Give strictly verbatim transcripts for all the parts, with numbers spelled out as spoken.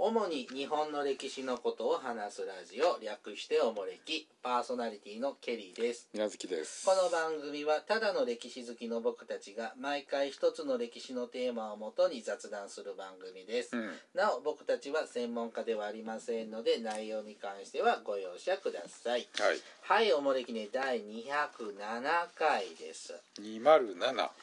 主に日本の歴史のことを話すラジオ、略しておもれき。パーソナリティのケリーです。 宮月です。 この番組はただの歴史好きの僕たちが毎回一つの歴史のテーマをもとに雑談する番組です、 うん、 なお僕たちは専門家ではありませんので、内容に関してはご容赦ください。 はい、 はい、おもれきねだいにひゃくななかいです。 にひゃくなな。 はい、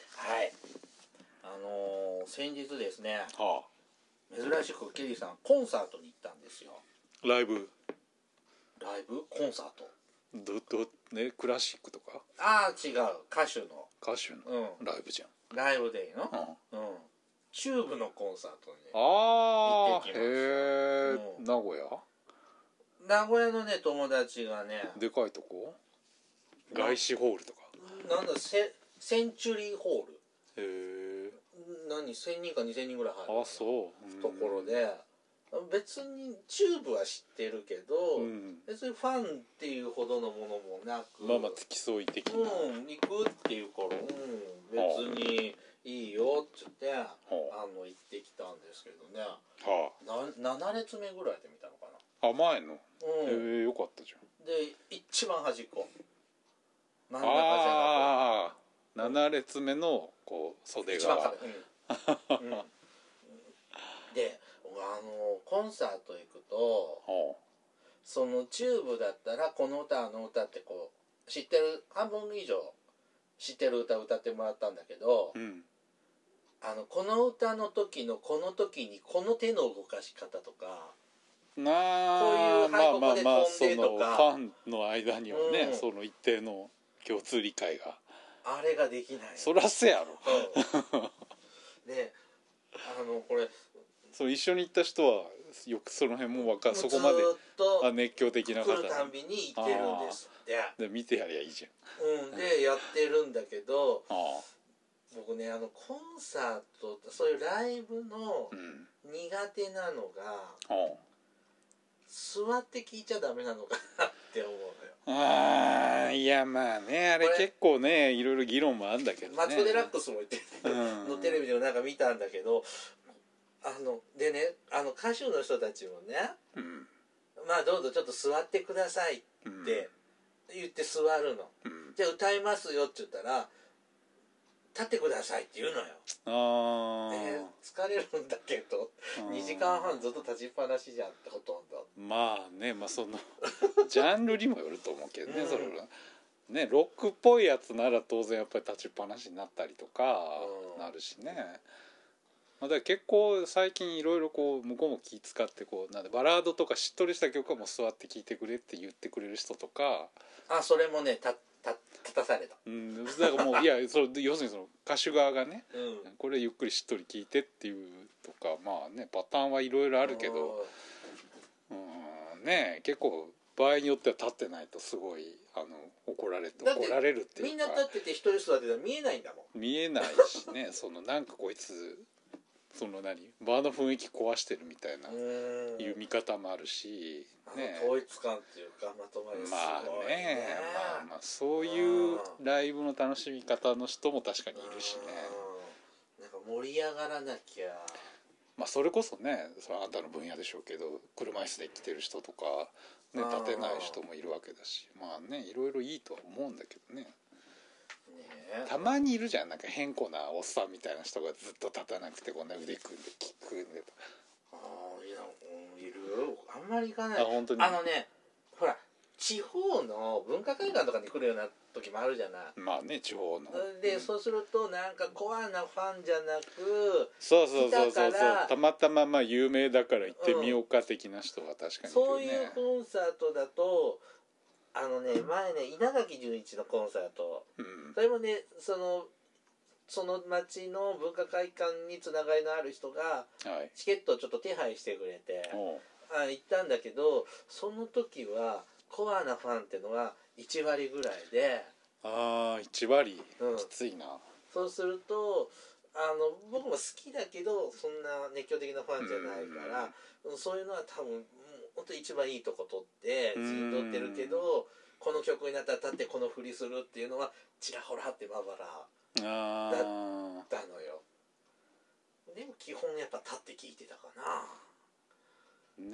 あのー、先日ですね、 はあ、 珍しくケリーさんコンサートに行ったんですよ。 ライブライブコンサートどどねクラシックとか。 ああ違う、歌手の歌手のライブじゃん、 うん、ライブでいいの、 うんうん、チューブのコンサートにあ行ってきました。 あへえ、 うん、 名古屋名古屋のね友達がね、 でかいとこ外資ホールとか。 なんだセセンチュリーホール、 へえ、 何せんにんかにせんにんぐらい入るあそうところで、別にチューブは知ってるけど、うん、別にファンっていうほどのものもなく、 まあまあ付き添い的な、 うん、行くっていうから、うん、別にいいよっつって、はあ、あの行ってきたんですけどね、はあ、なな列目ぐらいで見たのかな。 あ前の、うん、ええよかったじゃん。 で一番端っこ真ん中じゃなくて、ああなな列目のこう袖側、 一番壁、うんうん、であのコンサート行くと、はあ、そのチューブだったらこの歌あの歌ってこう知ってる半分以上知ってる歌を歌ってもらったんだけど、うん、あのこの歌の時のこの時にこの手の動かし方とか、 なこういうはいここで飛んでとか、 まあまあまあ、ファンの間にはね、うん、その一定の共通理解があれができない。 そらせやろ、 うん、であのこれそう一緒に行った人はよくその辺も分かる、そこまであ熱狂的な方来るたんびに行ってるんですって。 で見てやりゃいいじゃん、うん、でやってるんだけど、 ああ僕ねあのコンサートそういうライブの苦手なのが、うん、座って聴いちゃダメなのかなって思うのよ。 ああいやまあねあれ結構ねいろいろ議論もあるんだけどね。 マツコ・デラックスも言ってる、うん、のテレビでもなんか見たんだけど、あのでねあの歌手の人たちもね、うん、まあどうぞちょっと座ってくださいって言って座るの、うん、じゃあ歌いますよって言ったら立ってくださいって言うのよ。あで疲れるんだけどにじかんはんずっと立ちっぱなしじゃんってほとんど。 まあねまあそのジャンルにもよると思うけどね、うん、それはねロックっぽいやつなら当然やっぱり立ちっぱなしになったりとかなるしね、うんだから結構最近いろいろこう向こうも気使ってこうなんでバラードとかしっとりした曲はもう座って聴いてくれって言ってくれる人とか。 あそれもねたた立たされた、 うん、だからもういやそれ要するにその歌手側がね、うん、これゆっくりしっとり聴いてっていうとかまあねパターンはいろいろあるけど、うんね結構場合によっては立ってないとすごいあの怒られて怒られるっていうか、 みんな立ってて一人座ってたら見えないんだもん。 見えないしねそのなんかこいつその何場の雰囲気壊してるみたいないう見方もあるし、 ね、あの統一感っていうかまとまりすごいね。 まあねまあまあそういうライブの楽しみ方の人も確かにいるしね。 なんか盛り上がらなきゃ。 まあそれこそねそれあんたの分野でしょうけど車椅子で来てる人とか、ね、立てない人もいるわけだしまあねいろいろいいとは思うんだけどね。たまにいるじゃんなんか変更なおっさんみたいな人がずっと立たなくてこんな腕組んで組んでとああいや、うん、いるあんまり行かない。 あ本当にあのねほら地方の文化会館とかに来るような時もあるじゃない。 まあね地方ので、うん、そうするとなんかコアなファンじゃなくそうそうそうそうそうたまたままあ有名だから行ってみようか的な人は確かにいるね、 そういうコンサートだとあのね前ね稲垣潤一のコンサート、うん、それもねそのその町の文化会館につながりのある人がチケットをちょっと手配してくれて、はい、あ行ったんだけどその時はコアなファンっていうのがいちわりぐらいでああいちわり、うん、きついな。 そうするとあの僕も好きだけどそんな熱狂的なファンじゃないから、うん、そういうのは多分本当に一番いいとこ取って陣取ってるけどこの曲になったら立ってこの振りするっていうのはちらほらってまばらだったのよ。でも基本やっぱ立って聴いてたかな。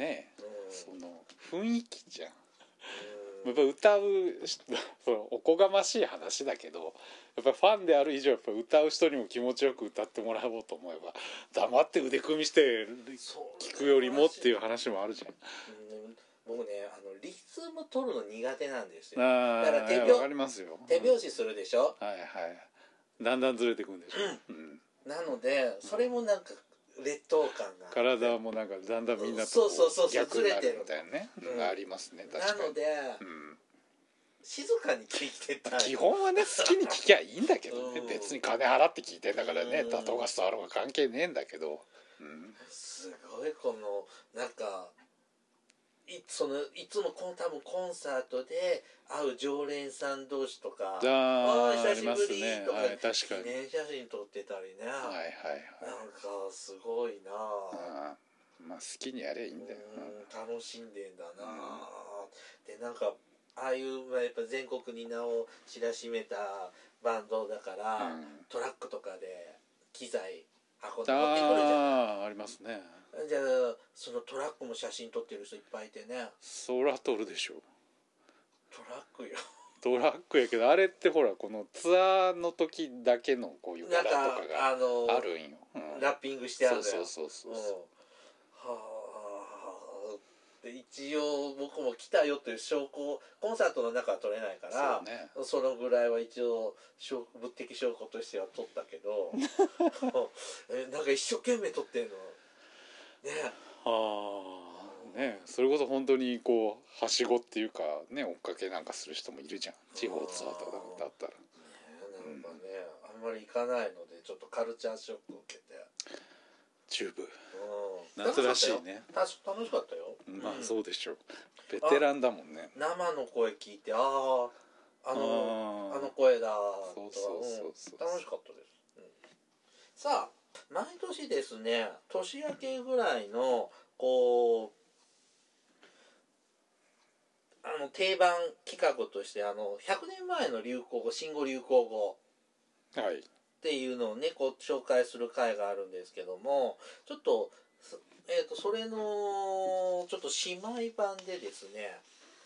ね、 うん、 その雰囲気じゃん、うん、やっぱ歌うそのおこがましい話だけど、やっぱファンである以上やっぱ歌う人にも気持ちよく歌ってもらおうと思えば黙って腕組みして聞くよりもっていう話もあるじゃん、うん、 僕ねあのリズム取るの苦手なんですよ。 あだから手拍子ますよ、 手拍子するでしょ、 うん、はいはい、だんだんずれてくんでしょ、うん、 なのでそれもなんか劣等感が体もなんかだんだんみんなとそうそうそう逆になるみたいなね、 うん、 ありますね、確かに。 なので、うん、静かに聴いてたい。 基本はね好きに聴きゃいいんだけどね、うん、別に金払って聴いてんだからね、タトガスとアロが関係ねえんだけど、うん、すごいこのなんかいそのいつもこの多分コンサートで会う常連さん同士とか、 ああ久しぶりとか、 はい、確かに記念写真撮ってたりね、はいはいはい、なんかすごいなあ、 まあ好きにやりゃいいんだよ、 うん、楽しんでんだな、うん、でなんかああいうやっぱ全国に名を知らしめたバンドだから、うん、トラックとかで機材運んで持ってくるじゃない。 ああありますね。 じゃあそのトラックも写真撮ってる人いっぱいいてね。 そら撮るでしょ。 トラックよ。 トラックやけどあれってほらこのツアーの時だけのこういう柄とかがあるんよ、 うん、ラッピングしてあるんだよ。 そうそうそうそう、うん、 はあで一応僕も来たよという証拠、コンサートの中は撮れないから そ,、ね、そのぐらいは一応物的証拠としては撮ったけどえなんか一生懸命撮ってんのね。 ああね、それこそ本当にこうはしごっていうかね追っかけなんかする人もいるじゃん、地方ツアーとかだったらね。 なんかね、うん、あんまり行かないのでちょっとカルチャーショックを受けて。 チューブ、 うん、 夏らしいね。 楽しかったよ。 まあそうでしょう、ベテランだもんね。 生の声聞いて、あああのあの声だと、そうそうそうそう、うん、楽しかったです、うん、さあ毎年ですね年明けぐらいのこうあの定番企画としてあのひゃくねんまえの流行語、新語・流行語っていうのをねこう紹介する回があるんですけども、ちょっと、えーと、それのちょっと姉妹版でですね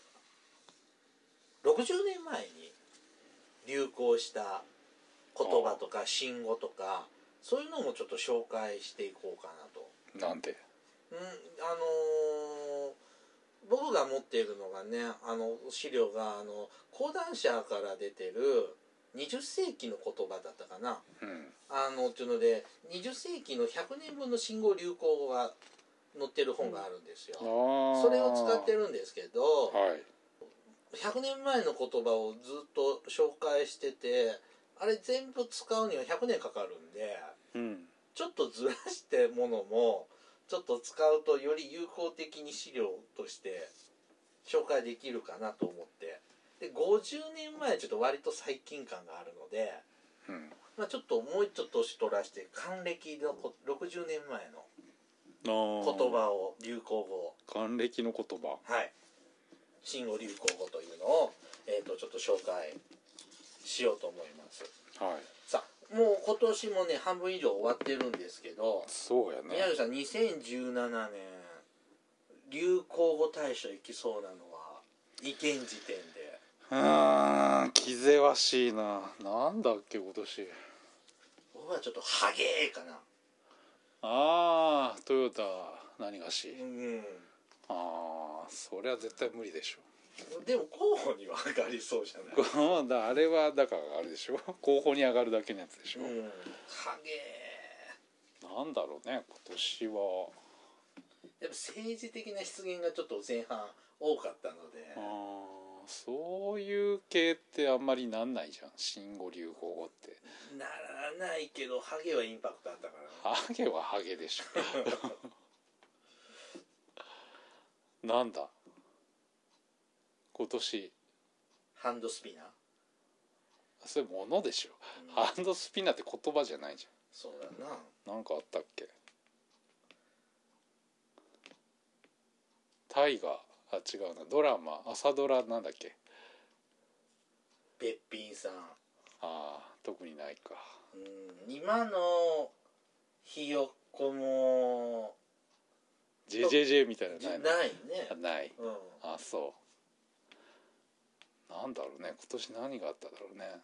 ろくじゅうねんまえに流行した言葉とか新語とかそういうのもちょっと紹介していこうかなと。 なんで、 うん、あのー、僕が持っているのがねあの資料があの講談社から出てるにじゅっせいきの言葉だったかな、うん、あのっていうのでにじゅっせいきのひゃくねんぶんの新語・流行語が載ってる本があるんですよ、うん、それを使ってるんですけど、はい、ひゃくねんまえの言葉をずっと紹介しててあれ全部使うにはひゃくねんかかるんで、うん、ちょっとずらしてものもちょっと使うとより有効的に資料として紹介できるかなと思ってでごじゅうねんまえちょっと割と最近感があるので、うんまあ、ちょっともう一度年取らして還暦のろくじゅうねんまえの言葉を流行語還暦の言葉はい新語・流行語というのを、えー、とちょっと紹介しようと思います、はい、さあもう今年もね半分以上終わってるんですけどそうやね宮城さんにせんじゅうななねん流行語大賞行きそうなのは意見時点でうーん気ぜわしいな。なんだっけ今年僕はちょっとハゲーかな。 ああトヨタ何がし、うん、ああそれは絶対無理でしょ。 でも候補には上がりそうじゃない。 だあれはだからあれでしょ候補に上がるだけのやつでしょ、うん、 ハゲーなんだろうね今年はやっぱ政治的な失言がちょっと前半多かったのであそういう系ってあんまりなんないじゃん新語・流行語ってならないけどハゲはインパクトあったから、 ね、ハゲはハゲでしょなんだ今年ハンドスピナーそれ物でしょ、うん、ハンドスピナーって言葉じゃないじゃん。 そうだな。 なんかあったっけ大河あ違うなドラマ朝ドラなんだっけべっぴんさんああ特にないか。 うん今のひよっこもジェジェジェみたいなのないの？ ないね。 あない、 うん、 あそうなんだろうね、今年何があっただろうね。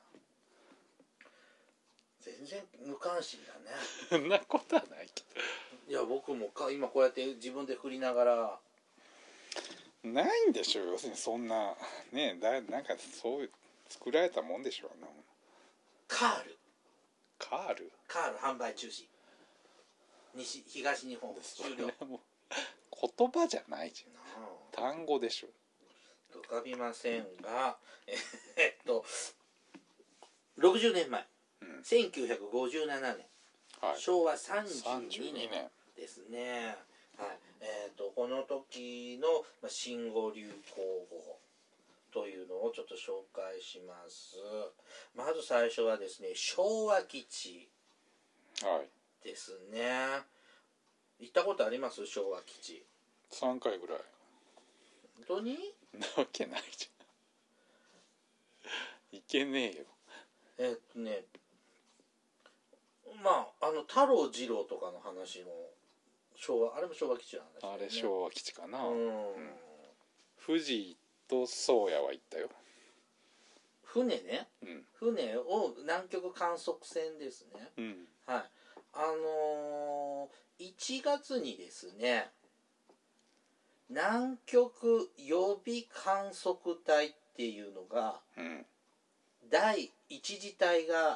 全然無関心だね。 そんなことはないけど。いや僕もか今こうやって自分で振りながら。 ないんでしょ、要するにそんなね、だなんかそういう作られたもんでしょうな。 カールカールカール販売中止、西東日本終了。 もう言葉じゃないじゃん、単語でしょ。 浮かびませんが、えっとろくじゅうねんまえ、うん、せんきゅうひゃくごじゅうななねん、はい、しょうわさんじゅうにねんですね。はい、えー、とこの時の新語・流行語というのをちょっと紹介します。まず最初はですね、昭和基地ですね。はい、行ったことあります？昭和基地さんかいぐらい。 本当に？ なわけないじゃん、いけねえよ。 えー、っとねまああの太郎次郎とかの話も昭和、あれも昭和基地なんですよね。 あれ昭和基地かな。 うん、うん、 富士と宗谷は行ったよ。 船ね、 うん、 船を南極観測船ですね、 うん、 はい、あのー、いちがつにですね、南極予備観測隊っていうのが、うん、だいいち次隊が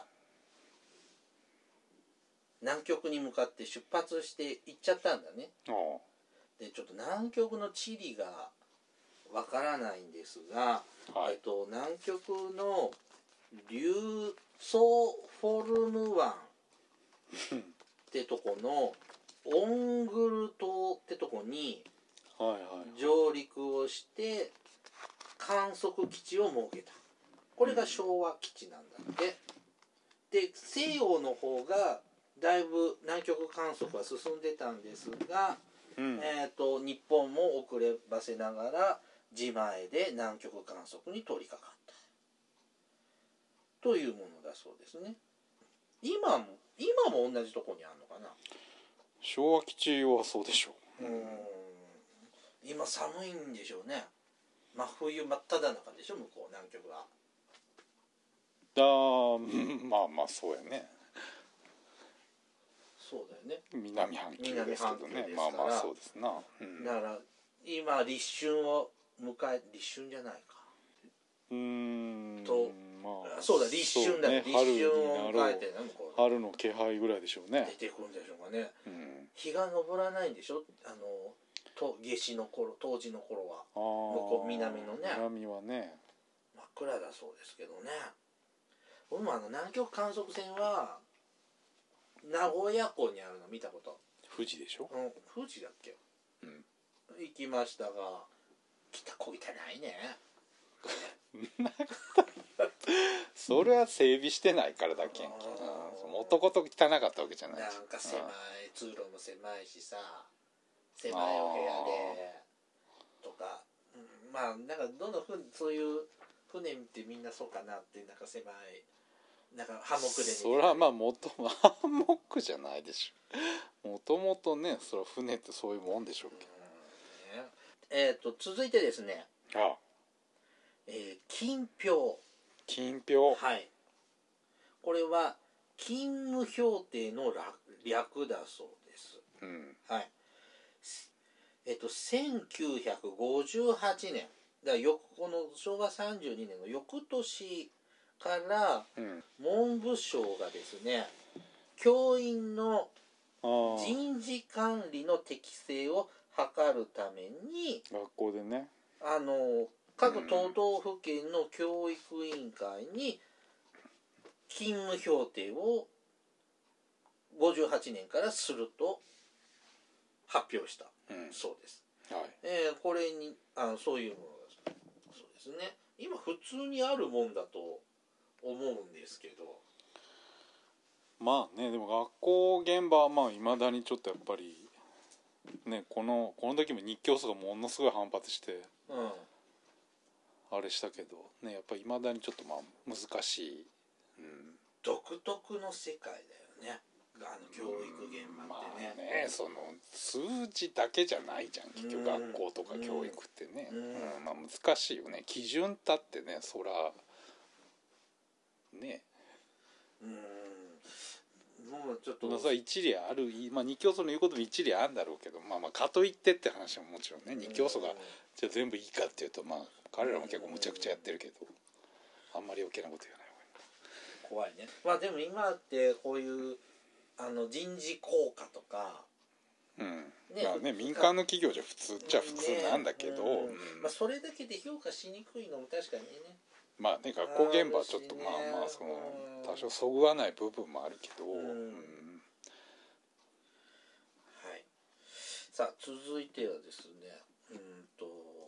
南極に向かって出発して行っちゃったんだね。でちょっと南極の地理がわからないんですが、はい、えっと、南極のリューソフォルム湾ってとこのオングル島ってとこに上陸をして観測基地を設けた。これが昭和基地なんだって。で西洋の方がだいぶ南極観測は進んでたんですが、うん、えーと、日本も遅ればせながら自前で南極観測に取り掛かったというものだそうですね。今も今も同じとこにあるのかな。 昭和基地はそうでしょう。うん、 今寒いんでしょうね。真冬真っ只中でしょ向こう南極は。 あまあまあそうやね。 そうだよね。 南半球ですけどね。まあまあそうですな。 うん、だから今立春を迎え立春じゃないか。うーんと、まあ、そうだ立春だ、ね、立春を迎えてね、向こう春の気配ぐらいでしょうね。 出てくるんでしょうかね。うん、日が昇らないんでしょ。あのと夏至の頃、冬至の頃は向こう南のね。 南はね。 真っ暗だそうですけどね。僕もあの南極観測船は名古屋港にあるの見たこと。 富士でしょ。 うん、富士だっけ。うん。行きましたが、北こいてないね。 それは整備してないからだけん。もとこと汚かったわけじゃない。 なんか狭い、通路も狭いしさ、狭いお部屋でとか、うん、まあなんかどのふそういう船見てみんなそうかなって、なんか狭い。なんかハンモックで、ね、 それはまあもともハンモックじゃないでしょ。もともとね、それは船ってそういうもんでしょうけど、 うんね、えっ、ー、と続いてですね、ああ、えー、金票。 金票、 はい、これは勤務評定の略だそうです、うん、はい。えっ、ー、とせんきゅうひゃくごじゅうはちねんだからよこのしょうわさんじゅうにねんの翌年から文部省がですね、教員の人事管理の適正を図るために学校でね、 あの各都道府県の教育委員会に勤務評定をごじゅうはちねんからすると発表した、うん、そうです、はい。えー、これにあのそういうものだそうですね。今普通にあるもんだと思うんですけど、 まあね、でも学校現場はまあいまだにちょっとやっぱりね、このこの時も日教組がものすごい反発して、うん、あれしたけどね、やっぱりいまだにちょっとまあ難しい、うん、 独特の世界だよね。 あの教育現場ってね、 まあね、その数字だけじゃないじゃん結局、学校とか教育ってね、 うんうんまあ、難しいよね。基準だってね、そらね、 うんもうちょっと、 まあ、それは一理ある、まあ、二教祖の言うことも一理あるんだろうけど、まあまあかといってって話ももちろんね、二教祖がじゃあ全部いいかっていうと、まあ彼らも結構むちゃくちゃやってるけど、あんまり余計なこと言わない怖いね。まあでも今ってこういうあの人事効果とか、 うんね、 まあね、民間の企業じゃ普通っちゃ普通なんだけど、 ねうんうんまあ、それだけで評価しにくいのも確かにね。 まあね、学校現場はちょっとまあまあその多少そぐわない部分もあるけど、うんうんはい。さあ続いてはですね、うんと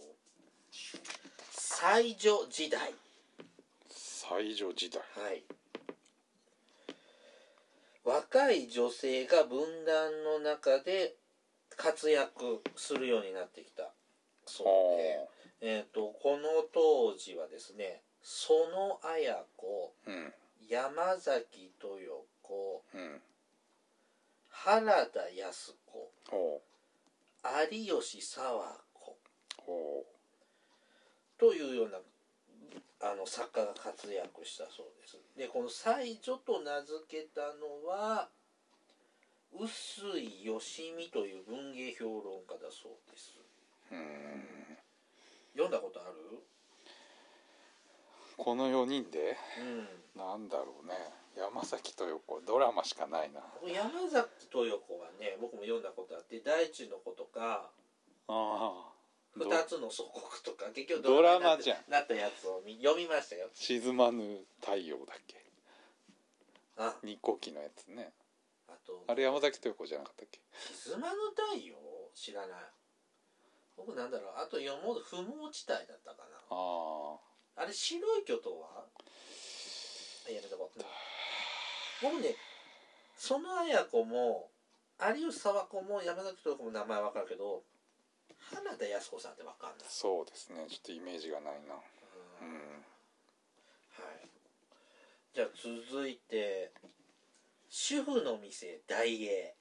才女時代。 才女時代、 はい。若い女性が分断の中で活躍するようになってきたそうで、えー、とこの当時はですね、園綾子、 うん山崎豊子、 うん、 原田康子、 ほ有吉佐和子うほというようなあの作家が活躍したそうです。でこの才女と名付けたのは臼井義美という文芸評論家だそうです。 う、うん、 読んだことある？ このよにんで、 うん、 なんだろうね、山崎豊子ドラマしかないな。 山崎豊子はね僕も読んだことあって、大地の子とかああ二つの祖国とか結局ドラマじゃんなったやつを読みましたよ。 沈まぬ太陽だっけ、 あ日航機のやつね。 あとあれ山崎豊子じゃなかったっけ。 沈まぬ太陽知らない。僕なんだろう、あと読もう不毛地帯だったかな。 ああれ白い巨頭はあやめとこう。僕ね園綾子も有吉佐和子も山崎豊子も名前わかるけど原田康子さんってわかんない。 そうですね、ちょっとイメージがないな。 うん、 うん、 はい。じゃあ続いて主婦の店大英、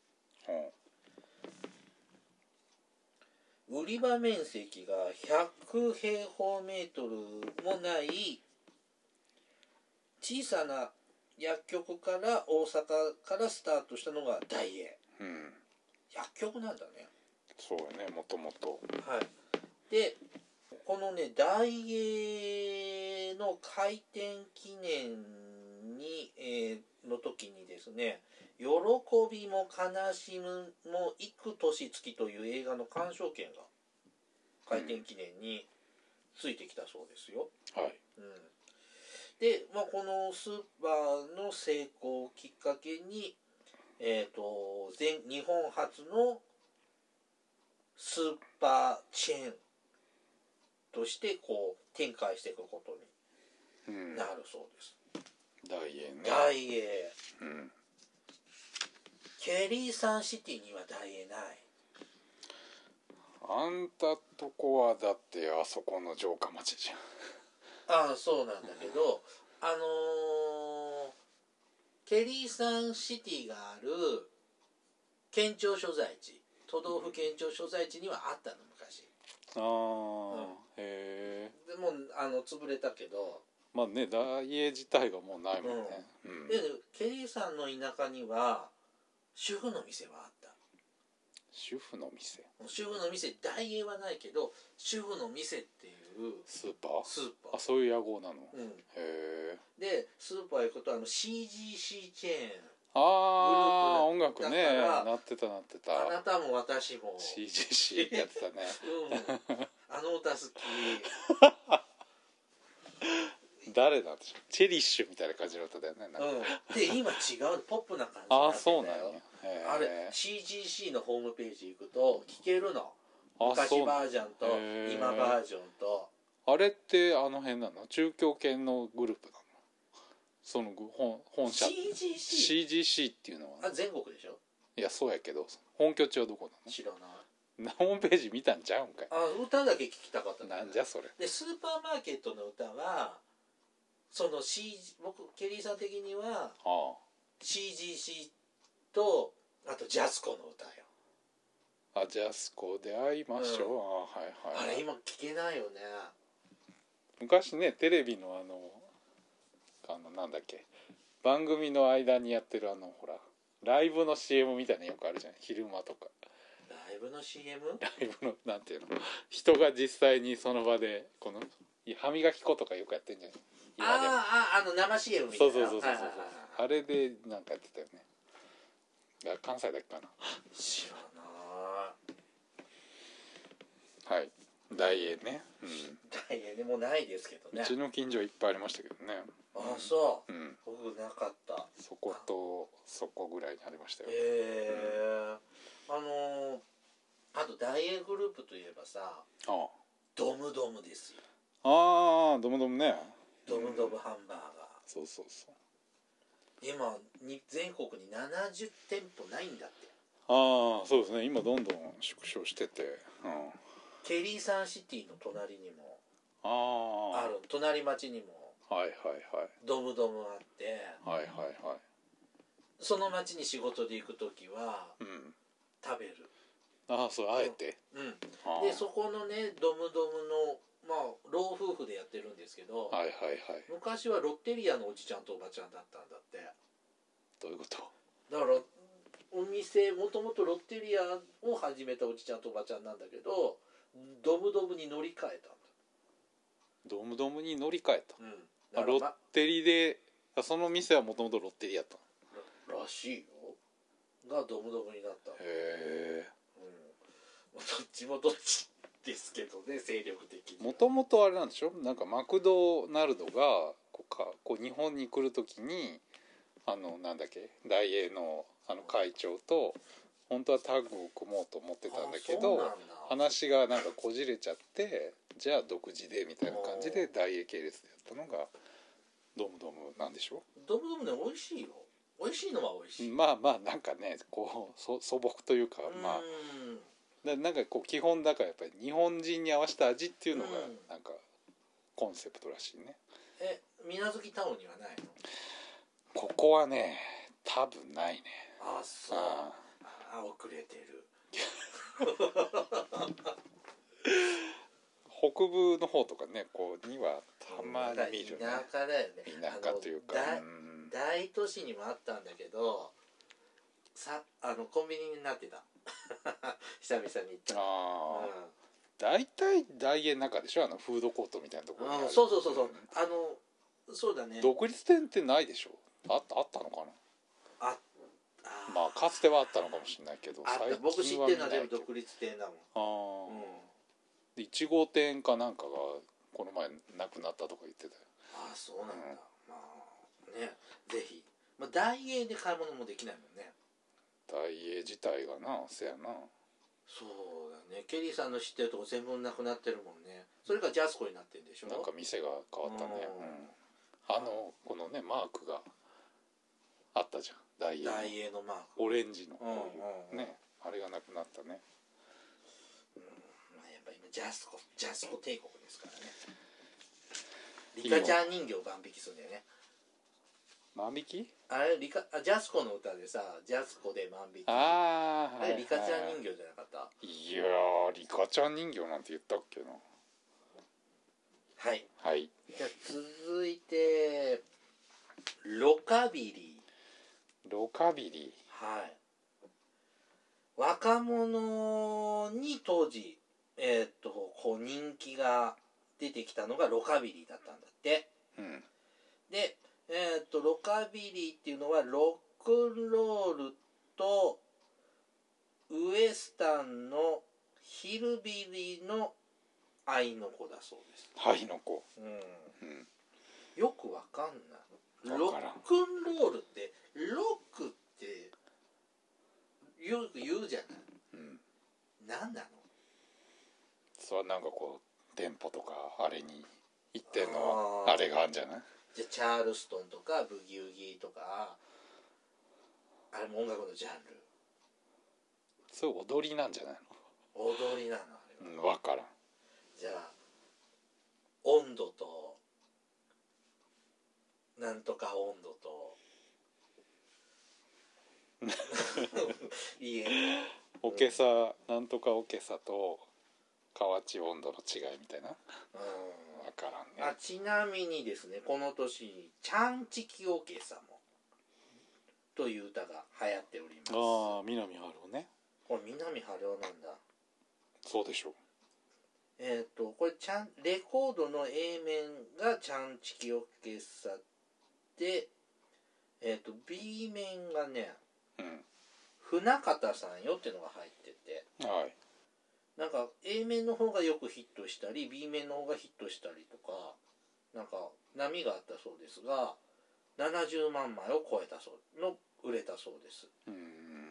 うん、売り場面積がひゃく平方メートルもない小さな薬局から大阪からスタートしたのが大英、 うん、 薬局なんだね。 そうよね、もともと。 はい。でこのね大英の開店記念に、えー、の時にですね、喜びも悲しむも幾年月という映画の鑑賞券が開店記念についてきたそうですよ。 はい。 うん、で、まあ、このスーパーの成功をきっかけに、えーと、全日本初のスーパーチェーンとしてこう展開していくことになるそうです。 うん、大英ね。 大英、 うん、 ケリーサンシティには大英ない。 あんたとこはだってあそこの城下町じゃん。 ああそうなんだけどあのー、ケリーサンシティがある県庁所在地、都道府県庁所在地にはあったの昔。 ああ、うん、へえ。 でもあの潰れたけど、 まあね、大英自体がもうないもんね。 うんうん、 でケリーさんの田舎には主婦の店はあった。 主婦の店。 主婦の店、大英はないけど主婦の店っていうスーパー。 スーパー。 あ、そういう屋号なの。 うん、 へえ。 でスーパー行くとあの シージーシー チェーン。 ああ、音楽ね、なってたなってた。 あなたも私もシージーシー ってやってたね。 うん、あの歌好き。 誰なんでしょう。チェリッシュみたいな感じの歌だよね。なんかうん、で今違うポップな感じになってんだよ。 ああ、そうなんや。 あれ シージーシー のホームページ行くと聴けるの。昔バージョンと今バージョンと。 あれってあの辺なの？中京圏のグループなの？その本本社シージーシー? シージーシー っていうのはあ全国でしょ。 いやそうやけど本拠地はどこなの？ 知らない。 ホームページ見たんちゃうんかい。 あ歌だけ聞きたかった。 なんじゃそれ。 でスーパーマーケットの歌はその C 僕ケリーさん的には シージーシーとあとジャスコの歌よ。 あ、ジャスコ出会いましょう、うん、あ、はいはい、 あれ今聞けないよね。 昔ねテレビのあのあのなんだっけ番組の間にやってるあのほらライブの シーエム みたいなのよくあるじゃん、昼間とか。 ライブの シーエム？ ライブのなんていうの、人が実際にその場でこの歯磨き粉とかよくやってんじゃん。 ああ、あの生 シーエム みたいな。 そうそうそうそうそう、はいはいはいはい、あれでなんかやってたよね。関西だっけかな、 知らない。はい、大英ね、うん、 大英でもないですけどね。 うちの近所いっぱいありましたけどね。 ああそう、 うん、 僕なかった。 そことそこぐらいにありましたよ。 へえ、うん、あのー、あと大英グループといえばさ、ああドムドムですよ。 ああドムドムね、 ドムドムハンバーガー、うん、 そうそうそう、 今に全国にななじゅってんぽないんだって。 ああそうですね、今どんどん縮小してて、うん、 ケリーサンシティの隣にもあある、隣町にもはいはいはいドムドムあって、 はいはいはい、 その町に仕事で行く時は、うん、食べる。 ああそうあえて、 うん、うん、でそこのねドムドムのまあ老夫婦でやってるんですけど、 はいはいはい、 昔はロッテリアのおじちゃんとおばちゃんだったんだって。 どういうこと？ だからお店もともとロッテリアを始めたおじちゃんとおばちゃんなんだけど、ドムドムに乗り換えたんだ。 ドムドムに乗り換えた、うん、 だから、 ロッテリでその店はもともとロッテリやったら, らしいよがドムドムになった。へえ、うん、どっちもどっちですけどね、精力的に。 もともとあれなんでしょ、なんかマクドナルドがこうかこう日本に来るときにあのなんだっけ大英のあの会長と本当はタッグを組もうと思ってたんだけど、話がなんかこじれちゃって、じゃあ独自でみたいな感じで大英系列でやったのがドムドムなんでしょ。 ドムドムね美味しいよ、美味しいのは美味しい。 まあまあなんかねこうそ素朴というか、まあだなんかこう基本だからやっぱり日本人に合わせた味っていうのがなんかコンセプトらしいね。 え、水無月タウンにはないの？ ここはね多分ないね。 ああそう、ああ遅れてる北部の方とかねこうにはたまに見るね。 田舎だよね。 田舎というか大、うん、大都市にもあったんだけどさ、あのコンビニになってた久々に行った。あ、うん、 大体大英の中でしょ、あのフードコートみたいなところにある、 うん、そうそうそうそう、うん、あのそうだね。 独立店ってないでしょ。あったあったのかな。ああまあかつてはあったのかもしれないけど、 あった。僕知ってるのは全部独立店だもん。ああ、 うん、いち号店かなんかがこの前なくなったとか言ってたよ。 ああそうなんだ、うん、まあね、ぜひ、まあ、大英で買い物もできないもんね。大英自体がな、せやな。 そうだね、ケリーさんの知ってるとこ全部なくなってるもんね。それがジャスコになってるんでしょ。 なんか店が変わったね、うん、あのこのねマークがあったじゃん、大英の大英のマーク、 オレンジのこういう、うんうん、ね、あれがなくなったね、 うん、まあ、やっぱり今ジャスコジャスコ帝国ですからね。リカちゃん人形万引きするんだよね。 万引き？ あれリカあジャスコの歌でさ、ジャスコで万引き、ああ、あれリカちゃん人形じゃなかった？ いやーリカちゃん人形なんて言ったっけな。 はいはい。 じゃあ続いてロカビリー。ロカビリー、はい、若者に当時えー、っとこう人気が出てきたのがロカビリーだったんだって、うん、でえー、っとロカビリーっていうのはロックンロールとウエスタンのヒルビリーの愛の子だそうです。 愛の子、うんうん、 よくわかんない。ロックンロールってロックってよく言うじゃない、うん、何なの。 それはなんかこうテンポとかあれに一定のあれがあるんじゃない。 じゃあチャールストンとかブギウギとかあれも音楽のジャンル。 そう踊りなんじゃないの。踊りなのあれは。うん、分からん。 じゃあ温度となんとか温度とけさなんとかおけさと河内温度の違いみたいな、うん、分からんね。 あ、ちなみにですね、この年ちゃんちきおけさもという歌が流行っております。 ああ、南春夫ね。 これ南春夫なんだ。 そうでしょう。 えっ、ー、とこれちゃんレコードの A 面がちゃんちきおけさで、えっ、ー、と B 面がね、うん、船方さんよっていうのが入ってて、はい、なんか A 面の方がよくヒットしたり B 面の方がヒットしたりとか、なんか波があったそうですが、ななじゅうまんまいを超えたそうの売れたそうです。うん、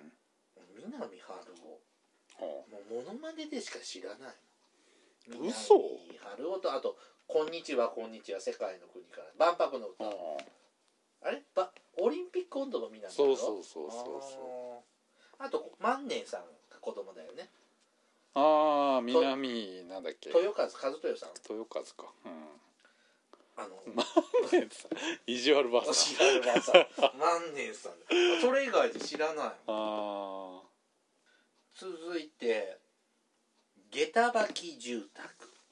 南春夫、はあ、もうモノマネでしか知らない。 嘘。 南春夫と、あと「こんにちはこんにちは世界の国から」万博の歌、ああればオリンピック温度の南春夫。そうそうそうそうそう。あと万年さんが子供だよね。 ああ、南なんだっけ、 豊和和豊さん。 豊和か、うん、あの万年さん意地悪ばあさん、意地悪ばあさん万年さん、それ以外で知らない。あ、続いて下駄履き住宅、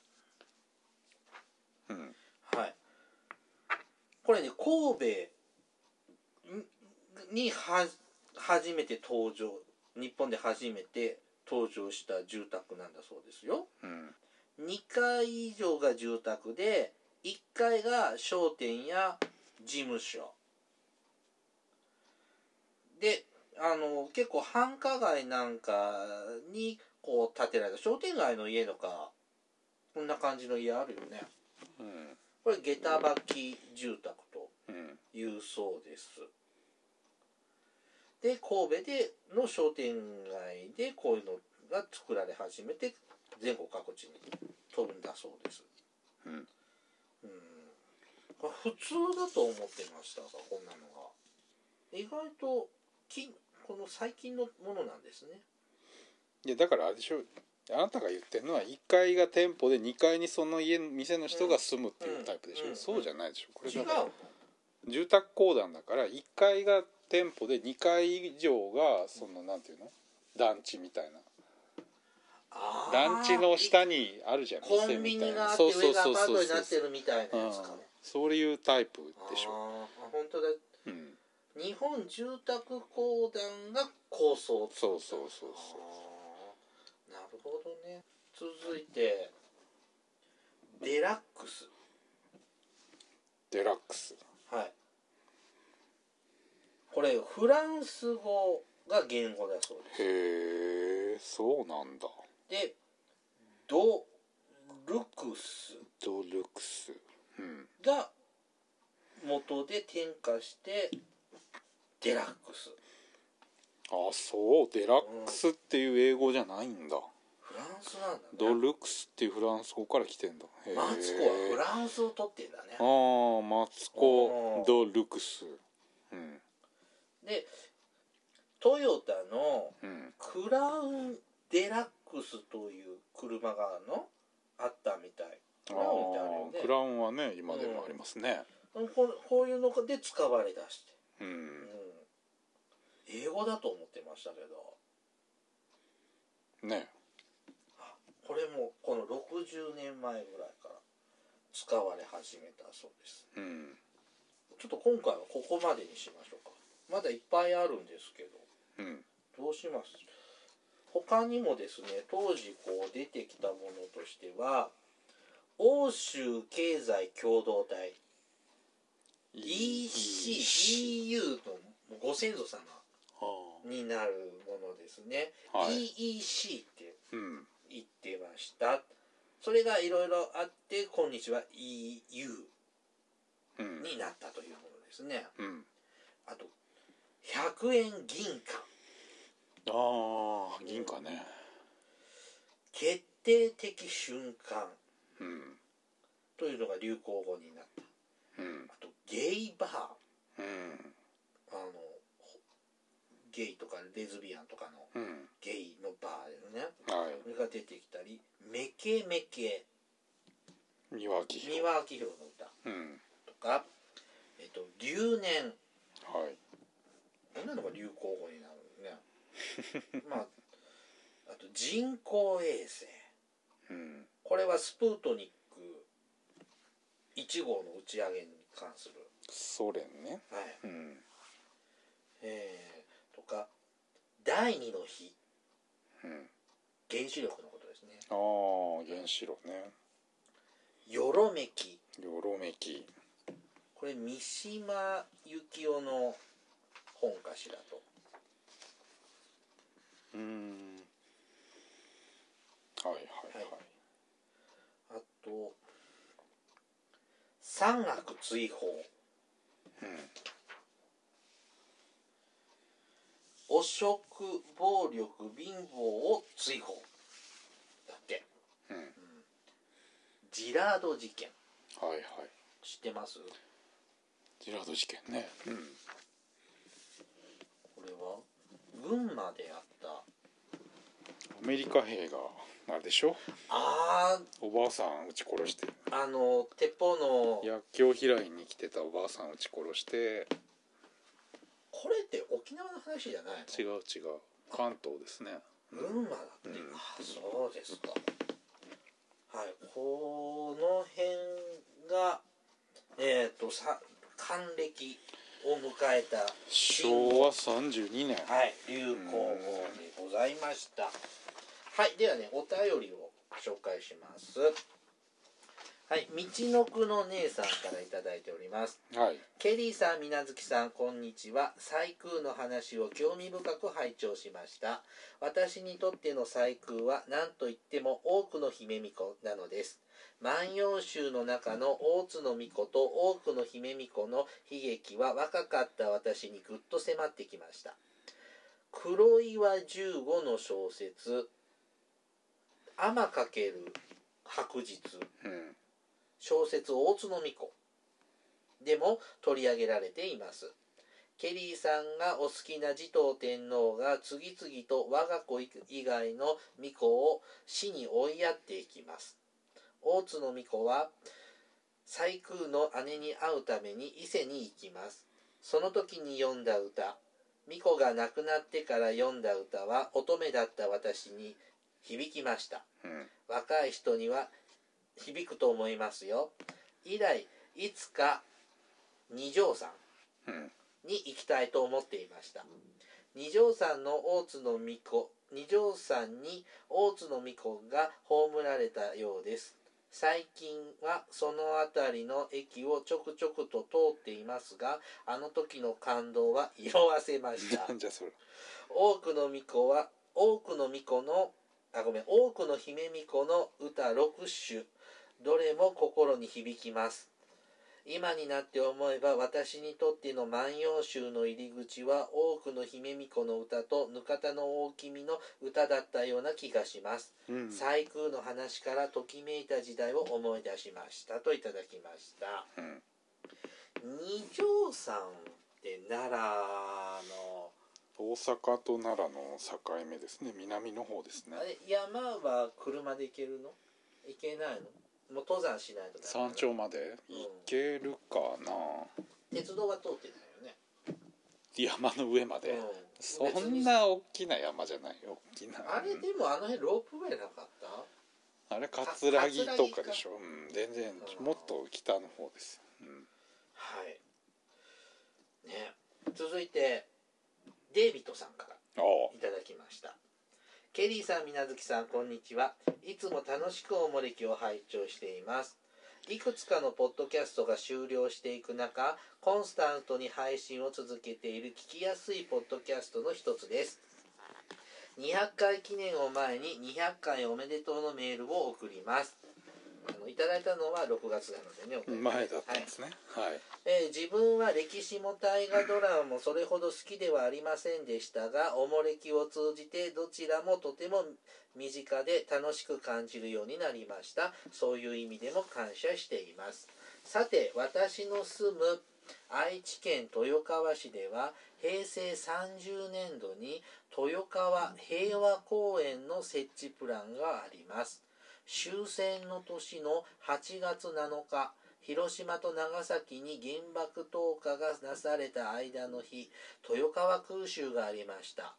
うん、はい、これね神戸には初めて登場、日本で初めて登場した住宅なんだそうですよ、うん、にかい以上が住宅でいっかいが商店や事務所で、あの結構繁華街なんかにこう建てられた商店街の家とかこんな感じの家あるよね、うん、これ下駄履き住宅というそうです、うん、で神戸での商店街でこういうのが作られ始めて全国各地に飛ぶんだそうです、うんうん、これ普通だと思ってましたが、こんなのが意外ときこの最近のものなんですね。 いやだからあれでしょ、あなたが言ってるのはいっかいが店舗でにかいにその家店の人が住むっていうタイプでしょ、うんうん、そうじゃないでしょ。これだから住宅公団だからいっかいが店舗でにかい以上がそのなんていうの団地みたいな、団地の下にあるじゃん、 コンビニがあって上がアパートになってるみたいなやつかね、 そういうタイプでしょ。 ああ本当だ、うん、日本住宅公団が構想、 そうそうそうそう、 なるほどね。続いてデラックス、 デラックス、 はい、これフランス語が言語だそうです。 へえ、そうなんだ。 でドルクスドルクス、うん、 が元で転化してデラックス。 あ、そう、デラックスっていう英語じゃないんだ、うん、 フランスなんだね。 ドルクスっていうフランス語から来てんだ。 マツコはフランスを取ってんだね。 ああ、マツコドルクス、うん、 でトヨタのクラウンデラックスという車がのあったみたい。クラウンってあるよね。 クラウンはね今でもありますね、 うん、こ, こういうので使われだして、うんうん、英語だと思ってましたけどね。これもこのろくじゅうねんまえぐらいから使われ始めたそうです、うん、ちょっと今回はここまでにしましょうか。まだいっぱいあるんですけど、うん、どうします？他にもですね、当時こう出てきたものとしては欧州経済共同体 イーシー イーユー のご先祖様になるものですね、はい、イーイーシー って言ってました、うん、それがいろいろあって今日は イーユー になったというものですね、うん、あとひゃくえん銀貨、 ああ銀貨ね、 決定的瞬間、うん、というのが流行語になった、うん、あとゲイバー、うん、あのゲイとかレズビアンとかのゲイのバーですね、はい、これが出てきたり、メケメケ、 三輪明宏三輪明宏の歌、うん、とか、えっと留年、はい、こんなのが流行語になるねまああと人工衛星、 うん、 これはスプートニックいち号の打ち上げに関する。 ソ連ね、 はい、 うん、 えー、とか第二の日、 うん、 原子力のことですね。 ああ、原子炉ね。 よろめき、 よろめき、 これ三島由紀夫の本かしらと。 うーん、はいはいはい、はい、 あと山岳追放、 うん、 汚職暴力貧乏を追放だって、 うんうん、 ジラード事件、 はいはい、 知ってます？ ジラード事件ね、うん、 これは群馬であったアメリカ兵があれでしょ、 あおばあさん撃ち殺して、 あの鉄砲の薬莢飛来に来てたおばあさん撃ち殺して。 これって沖縄の話じゃないの？ 違う違う、関東ですね。 群馬だって、うん、ああそうですか。はい、この辺がえっ、ー、とさ還暦を迎えたしょうわさんじゅうにねん、 はい、流行語でございました。はい、ではねお便りを紹介します。はい、道のくの姉さんからいただいております。 はい、 ケリーさん、みなずきさん、こんにちは。細空の話を興味深く拝聴しました。私にとっての細空は何といっても多くの姫巫女なのです。万葉集の中の大津の巫女と多くの姫巫女の悲劇は若かった私にぐっと迫ってきました。黒岩十五の小説「天かける白日」 うん、 小説大津の巫女でも取り上げられています。ケリーさんがお好きな持統天皇が次々と我が子以外の巫女を死に追いやっていきます。大津の巫女は細空の姉に会うために伊勢に行きます。その時に読んだ歌、巫女が亡くなってから読んだ歌は乙女だった私に響きました。 うん、 若い人には響くと思いますよ。以来いつか二条山に行きたいと思っていました。二条山の大津の巫女、二条山に大津の巫女が葬られたようです。最近はその辺りの駅をちょくちょくと通っていますが、あの時の感動は色あせました。 なんじゃそれ。 多くの巫女は多くの巫女のあごめん多くの姫巫女の歌ろくしゅ、どれも心に響きます。今になって思えば私にとっての万葉集の入り口は多くの姫巫女の歌とぬかたの大君の歌だったような気がします。細空の話からときめいた時代を思い出しましたといただきました。うん、二条山って奈良の大阪と奈良の境目ですね。南の方ですね。 あれ山は車で行けるの？行けないの？もう登山しないとダメなの？ 山頂まで行けるかな、 うん、鉄道は通ってないよね。 山の上まで、うん、そんな大きな山じゃないよ。大きなあれでもあの辺ロープウェイなかった？ あれ葛城とかでしょ。うん、全然もっと北の方です、うん、 はいね。続いてデイビッドさんからいただきました。ケリーさん、みなずきさん、こんにちは。いつも楽しくおもれきを拝聴しています。いくつかのポッドキャストが終了していく中、コンスタントに配信を続けている聞きやすいポッドキャストの一つです。にひゃっかい記念を前ににひゃっかいおめでとうのメールを送ります。あのいただいたのはろくがつなのでね、お前だったんですね。はい。はい、 えー、自分は歴史も大河ドラマもそれほど好きではありませんでしたが、おもれきを通じてどちらもとても身近で楽しく感じるようになりました。そういう意味でも感謝しています。さて、私の住む愛知県豊川市ではへいせいさんじゅうねんどに豊川平和公園の設置プランがあります。終戦の年のはちがつなのか、広島と長崎に原爆投下がなされた間の日、豊川空襲がありました。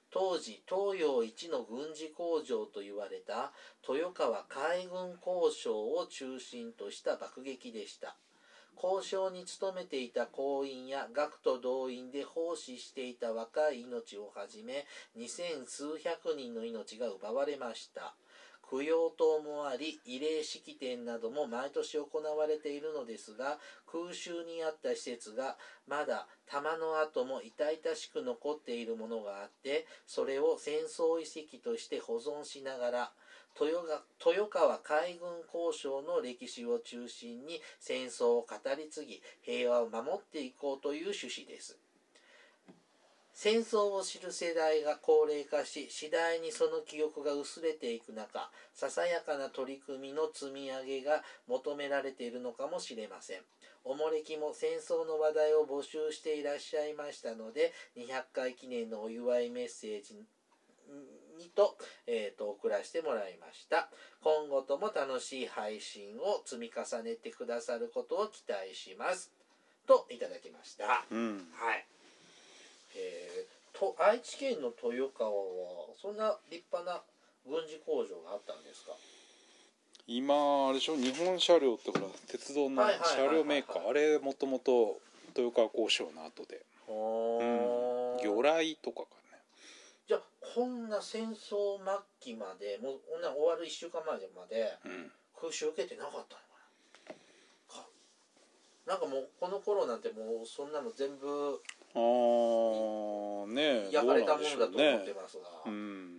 当時東洋一の軍事工場と言われた豊川海軍工廠を中心とした爆撃でした。交渉に勤めていた工員や学徒動員で奉仕していた若い命をはじめ二千数百人の命が奪われました。供養塔もあり慰霊式典なども毎年行われているのですが、空襲にあった施設がまだ弾の跡も痛々しく残っているものがあって、それを戦争遺跡として保存しながら豊川海軍工廠の歴史を中心に戦争を語り継ぎ平和を守っていこうという趣旨です。戦争を知る世代が高齢化し、次第にその記憶が薄れていく中、ささやかな取り組みの積み上げが求められているのかもしれません。おもれきも戦争の話題を募集していらっしゃいましたので、にひゃっかい記念のお祝いメッセージにと、えー、と送らせてもらいました。今後とも楽しい配信を積み重ねてくださることを期待しますといただきました、 うん、 はい。えー、と愛知県の豊川はそんな立派な軍事工場があったんですか？ 今あれでしょ、日本車両ってほら鉄道の車両メーカー、あれもともと豊川工廠の後で、うん、魚雷とかかね。 じゃあこんな戦争末期までもうこんな終わるいっしゅうかんまえまで空襲受けてなかったのかな、うん、なんかもうこの頃なんてもうそんなの全部あーね焼かれたものだと思ってますが、 ね、うん、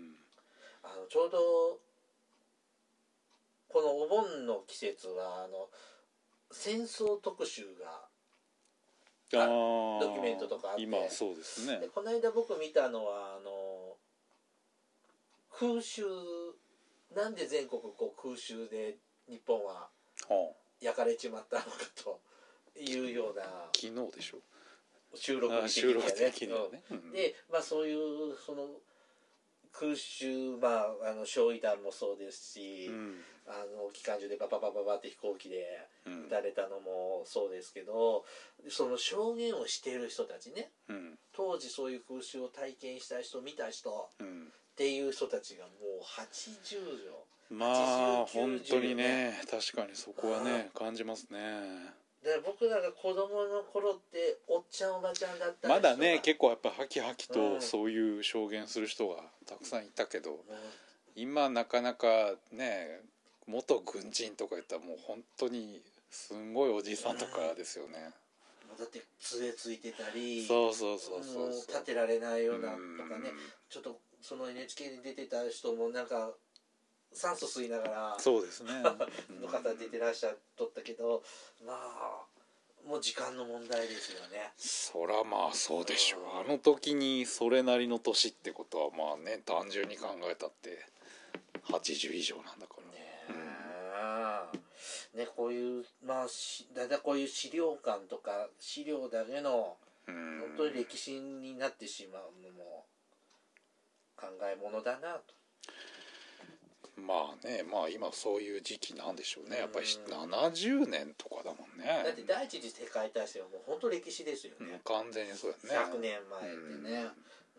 あのちょうどこのお盆の季節はあの戦争特集があドキュメントとかあって、 今そうですね。 でこの間僕見たのはあの空襲なんで全国こう空襲で日本は焼かれちまったのかというような、 昨日でしょ収録的にはね、うん、で、まあ、そういうその空襲、まあ、あの焼夷弾もそうですし、うん、あの機関銃でバババババって飛行機で撃たれたのもそうですけど、うん、その証言をしている人たちね、うん、当時そういう空襲を体験した人見た人、うん、っていう人たちがもうはちじゅう以上、 まあ本当にね、確かにそこはね感じますね。 で僕らが子供の頃っておっちゃんおばちゃんだったまだね結構やっぱハキハキとそういう証言する人がたくさんいたけど、うん、今なかなかね元軍人とか言ったらもう本当にすんごいおじいさんとかですよね、 うん、だって杖ついてたり、 そうそうそうそう、 立てられないようなとかね、ちょっとその エヌエイチケー に出てた人もなんか酸素吸いながらそうですねの方出てらっしゃっとったけど、まあもう時間の問題ですよね。 そらまあそうでしょう、あの時にそれなりの年ってことはまあね単純に考えたってはちじゅう以上なんだからね、うん、ねこういうまあだいたいこういう資料館とか資料だけの本当に歴史になってしまうのも考えものだなと。 まあね、まあ今そういう時期なんでしょうね。やっぱりななじゅうねんとかだもんね。 だって第一次世界大戦はもう本当歴史ですよね、うん、 完全にそうだね。 ひゃくねんまえってね、うん、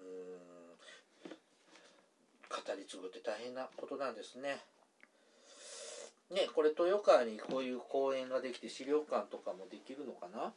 語り継ぐって大変なことなんですね。ね、これ豊川にこういう公園ができて資料館とかもできるのかな。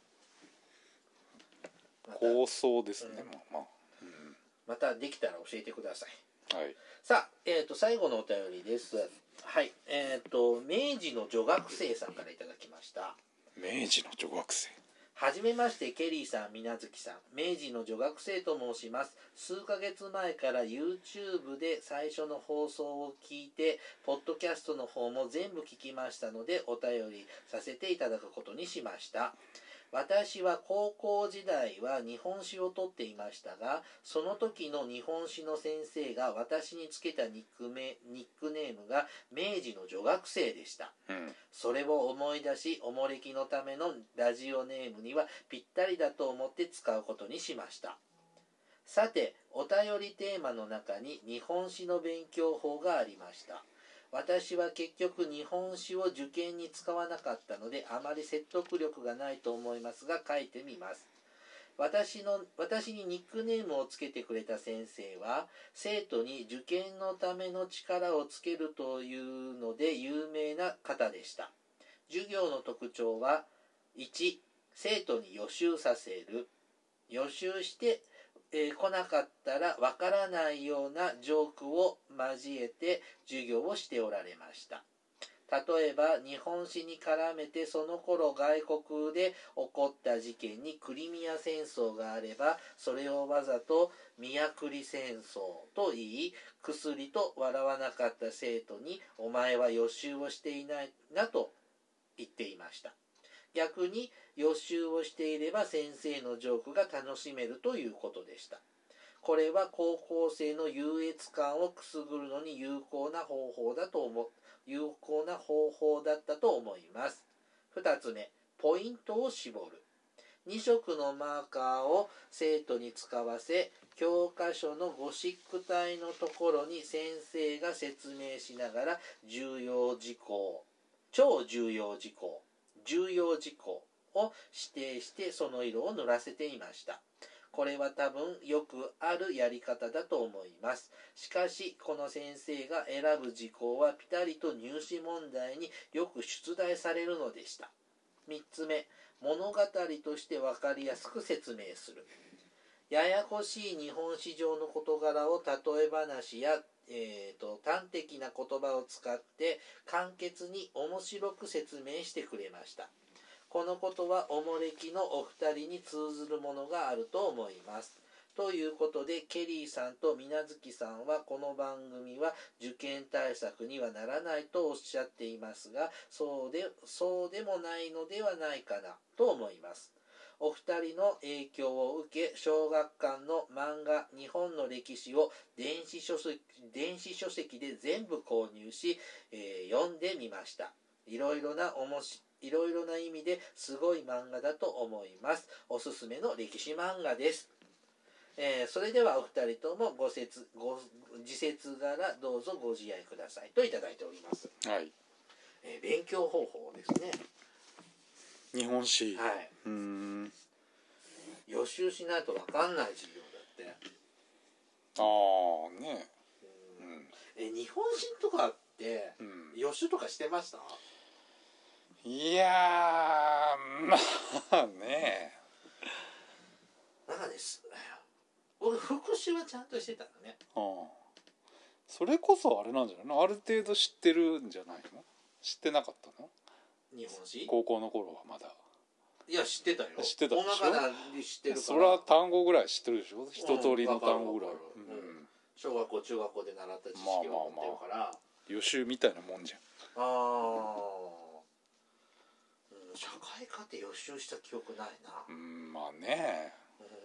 ま、構想ですね、うん、まあまあ、 うん、またできたら教えてください。 はい。 さあ、えーと、最後のお便りです。はい、えーと、明治の女学生さんからいただきました。 明治の女学生。 はじめまして、ケリーさん、みなずきさん。明治の女学生と申します。数ヶ月前から YouTube で最初の放送を聞いて、ポッドキャストの方も全部聞きましたので、お便りさせていただくことにしました。私は高校時代は日本史をとっていましたが、その時の日本史の先生が私につけたニックメ、ニックネームが明治の女学生でした、うん、それを思い出し、おもれきのためのラジオネームにはぴったりだと思って使うことにしました。さて、お便りテーマの中に日本史の勉強法がありました。私は結局日本史を受験に使わなかったのであまり説得力がないと思いますが書いてみます。 私の私にニックネームをつけてくれた先生は、生徒に受験のための力をつけるというので有名な方でした。授業の特徴は、いち、生徒に予習させる。予習して、えー、来なかったらわからないようなジョークを交えて授業をしておられました。例えば日本史に絡めて、その頃外国で起こった事件にクリミア戦争があれば、それをわざとミヤクリ戦争と言い、薬と笑わなかった生徒に、お前は予習をしていないなと言っていました。逆に予習をしていれば先生のジョークが楽しめるということでした。これは高校生の優越感をくすぐるのに有効な方法だと思有効な方法だったと思います。ふたつめ、ポイントを絞る。に色のマーカーを生徒に使わせ、教科書のゴシック体のところに先生が説明しながら、重要事項、超重要事項、重要事項を指定してその色を塗らせていました。これは多分よくあるやり方だと思います。しかしこの先生が選ぶ事項はピタリと入試問題によく出題されるのでした。みっつめ、物語として分かりやすく説明する。ややこしい日本史上の事柄を例え話や、えーと、端的な言葉を使って簡潔に面白く説明してくれました。このことはおもれきのお二人に通ずるものがあると思います。ということで、ケリーさんと水無月さんはこの番組は受験対策にはならないとおっしゃっていますが、そうで、そうでもないのではないかなと思います。お二人の影響を受け、小学館の漫画日本の歴史を電子書籍、電子書籍で全部購入し、えー、読んでみました。いろいろなおもしいろいろな意味ですごい漫画だと思います。おすすめの歴史漫画です。えー、それではお二人ともご説ご自節柄どうぞご自愛くださいといただいております。 はい。 えー、勉強方法ですね。 日本史。 はい。 うーん。 予習しないと分かんない授業だって。 ああね。 うん。え日本史とかって、うん、予習とかしてました？ いやーまあね。 なんかね、俺復習はちゃんとしてたのね。 ああ。それこそあれなんじゃないの？ある程度知ってるんじゃないの？知ってなかったの？ 日本史？ 高校の頃はまだ。 いや知ってたよ。 知ってたでしょ？ お腹に知ってるから。 それは単語ぐらい知ってるでしょ？一通りの単語ぐらい。うんうん、小学校中学校で習った知識を持ってるから。まあまあまあ、 予習みたいなもんじゃん。 ああ、うん、社会科って予習した記憶ないな。 うんまあね。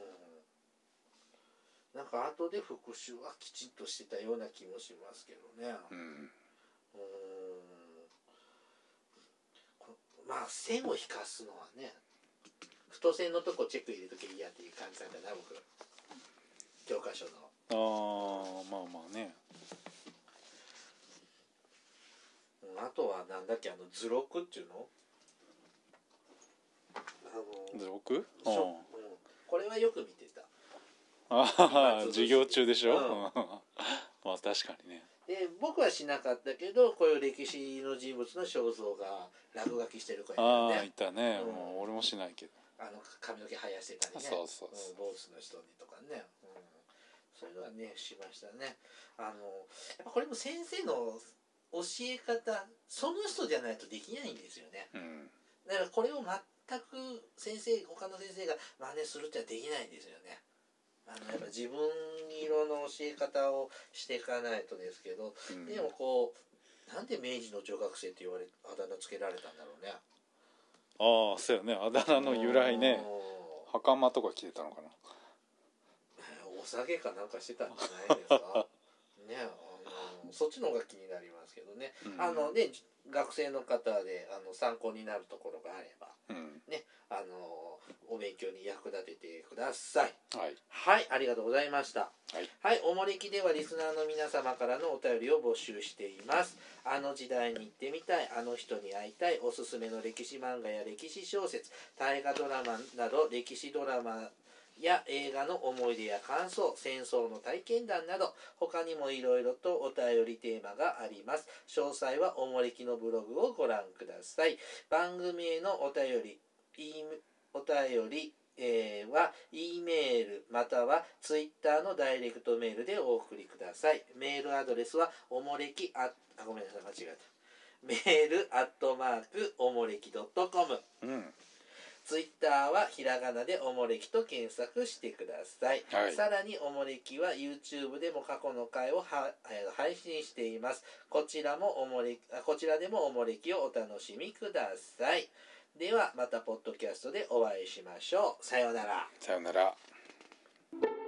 うん、なんか後で復習はきちんとしてたような気もしますけどね。うん。うんまあ線を引かすのはね、太線のとこチェック入れとけいいやっていう感じなんだな僕。教科書の。 ああまあまあね。 あとはなんだっけあの図録っていうの？あの図録？うん。 これはよく見てた。 ああ授業中でしょ？うん、まあ確かにね。 で僕はしなかったけど、こういう歴史の人物の肖像が落書きしてる子いたよね。ああいたね、うん、もう俺もしないけど。 あの髪の毛生やしてたりね。 そうそうそう、 うん、坊主の人にとかね、うん、そういうのはねしましたね。あのやっぱこれも先生の教え方、その人じゃないとできないんですよね。うん、だからこれを全く先生他の先生が真似するってはできないんですよね。あのやっぱ自分色の教え方をしていかないとですけど、うん、でもこうなんで明治の女学生って言われあだ名つけられたんだろうね。 ああそうよね、あだ名の由来ね。袴とか着てたのかな。 お酒かなんかしてたんじゃないですか。ね、あのそっちの方が気になりますけどね。うん、あのね学生の方であの参考になるところがあれば、うん、ねあのお勉強に役立ててください。はい、はい、ありがとうございました。はい、はい、おもれきではリスナーの皆様からのお便りを募集しています。あの時代に行ってみたい、あの人に会いたい、おすすめの歴史漫画や歴史小説、大河ドラマなど歴史ドラマや映画の思い出や感想、戦争の体験談など他にもいろいろとお便りテーマがあります。詳細はおもれきのブログをご覧ください。番組へのお便りお便りえー、は E メールまたは Twitter のダイレクトメールでお送りください。メールアドレスはおもれきああごめんなさい間違えたメールアットマークおもれき .com、うん、ツイッターはひらがなでおもれきと検索してください、はい、さらにおもれきは YouTube でも過去の回をは配信しています。こちらもおもれこちらでもおもれきをお楽しみください。ではまたポッドキャストでお会いしましょう。さようなら。 さようなら。